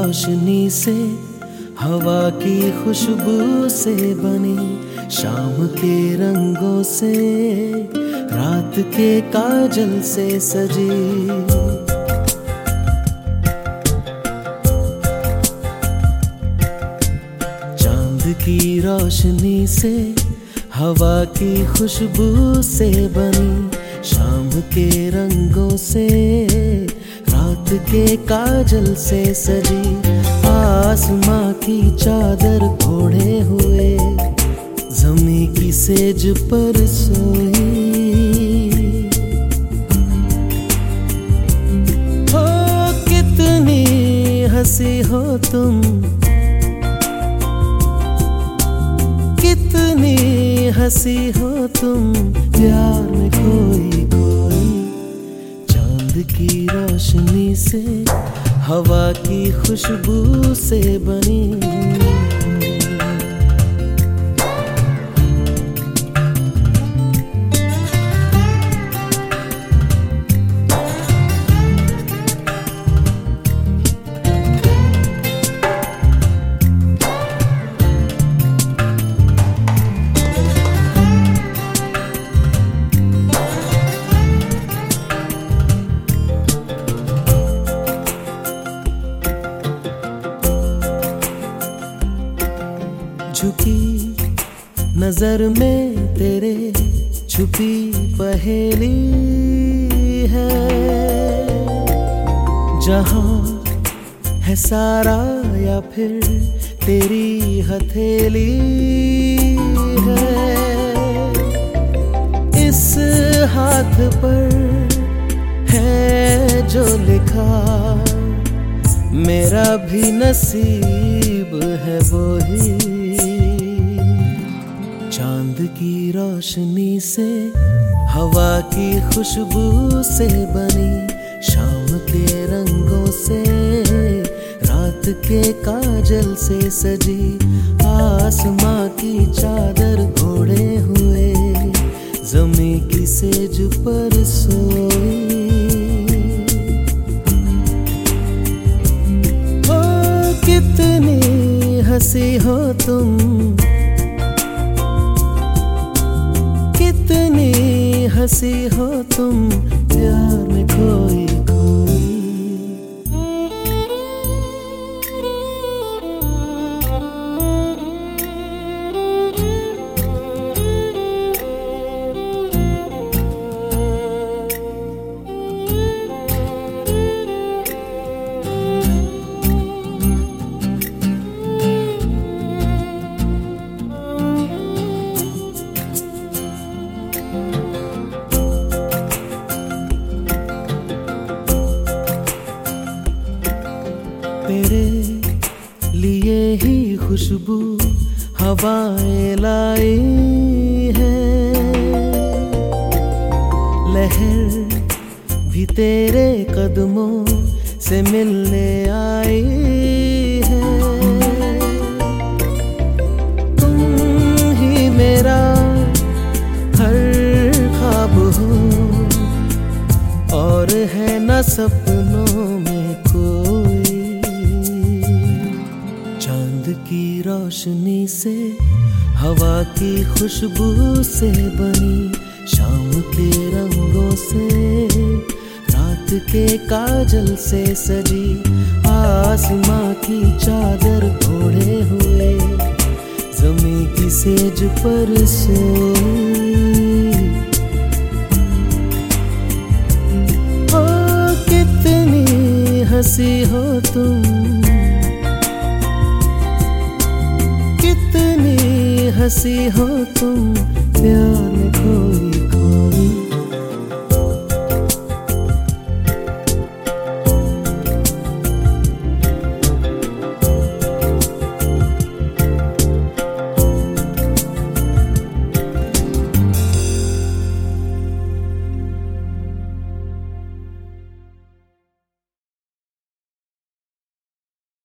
रोशनी से, हवा की खुशबू से बनी, शाम के रंगों से, रात के काजल से सजी। चांद की रोशनी से, हवा की खुशबू से बनी, शाम के रंगों से, रात के काजल से सजी। आसमां की चादर ओढ़े हुए, ज़मीं की सेज पर सोई। हो कितनी हंसी हो तुम, कितनी हंसी हो तुम, प्यार में खोई खोई। चांद की रोशनी से, हवा की खुशबू से बनी। झुकी नजर में तेरे छुपी पहेली है, जहां है सारा या फिर तेरी हथेली है। इस हाथ पर है जो लिखा, मेरा भी नसीब है वो ही। चांद की रोशनी से, हवा की खुशबू से बनी, शाम के रंगों से, रात के काजल से सजी। आसमां की चादर ओढ़े हुए, ज़मीं की सेज पर सोई। ओ कितनी हंसी हो तुम, कितनी हंसी हो तुम, प्यार में खोई खोई। तेरे लिए ही खुशबू हवाएं लाई है, लहर भी तेरे कदमों से मिलने आई है। तुम ही मेरा हर ख्वाब हो, और है न सपनों में कोई। चांद की रोशनी से, हवा की खुशबू से बनी, शाम के रंगों से, रात के काजल से सजी। आसमां की चादर ओढ़े हुए, ज़मीं की सेज पर सोई। ओ कितनी हंसी हो तुम, कितनी हंसी हो तुम, प्यार में खोई।